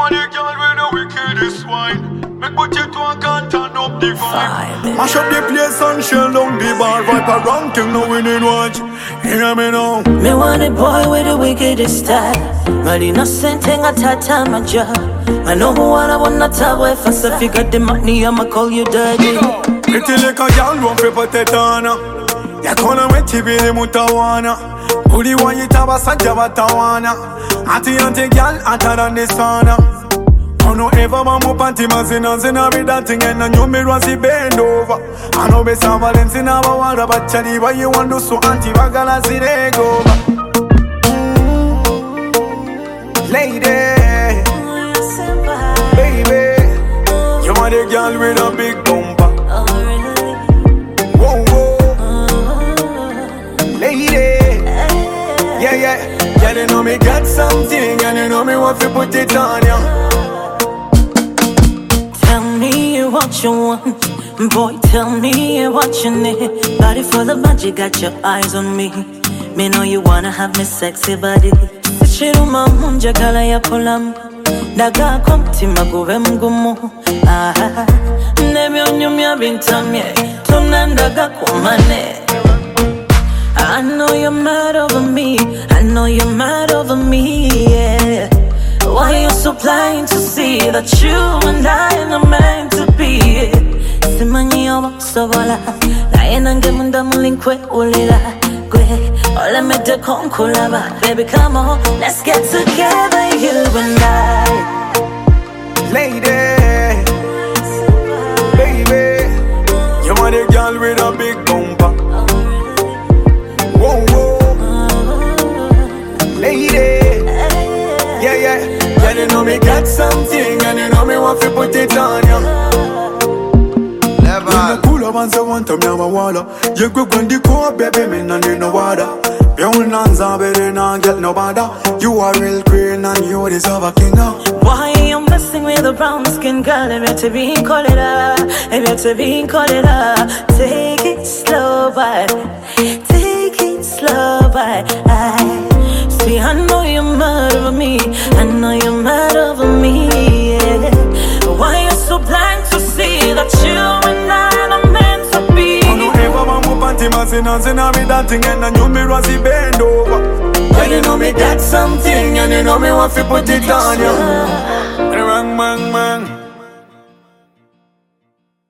are the girl with the wickedest wine. Make put you to a can't turn up the vibe. Mash up the place and shell down the bar. Viper ranking, no winning watch. Hear me now. Me want a boy with the wickedest style. But innocent thing I tata my job. I know who I wanna tell way fast. If you got the money, I'ma call you daddy. Pretty like a girl, one for potetana. Ya kona wechi bili mutawana. Uli wa yitaba sanja batawana. Ati girl, hotter than the sauna. I know ever mamu panty mazina zina be dancing and I know me rasi bend over. I know be some Valentina wawara but chali why you want to so anti bagala zirego. Lady, baby, you are the girl with a big bumper. Whoa, whoa, lady, yeah, you know me got something and you know me want to put it on you. Tell me what you want, boy, tell me what you need. Body full of magic, got your eyes on me. Me know you wanna have me sexy body. Shiruma munja kala ya pulam. Daga komti maguve mgumu. Nemi onyumya bintamye. Tunandaga kumane. I know you're mad over me. I know you're mad over me, yeah. Why you so blind to see that you and I are meant to be? Simanyi oba sobola. Naye nange munda mulinkwe ulila. All I made the concolaba. Baby, come on, let's get together, you and I. Lady, baby, you are the girl with a big bumper. Whoa, whoa, lady, yeah, you know me got something and you know me want to put it on you. Never cool up and say one time you walla. You go when the cold baby, me no need no water. You not better not get no bother. You are real queen and you deserve a king now. Why you messing with a brown skin girl? I'm yet to be called it up. I'm yet to be called it up. Take it slow, but take it slow, but see, I know you're mad over me. I know you're mad over me, yeah. Why you so blind to see that you and I are meant to be? I know ever mamu panty mazina zina be dancing and I know me rasi bend over. Yeah, you know me got something and you know me want to put it on you. Bang, bang, bang.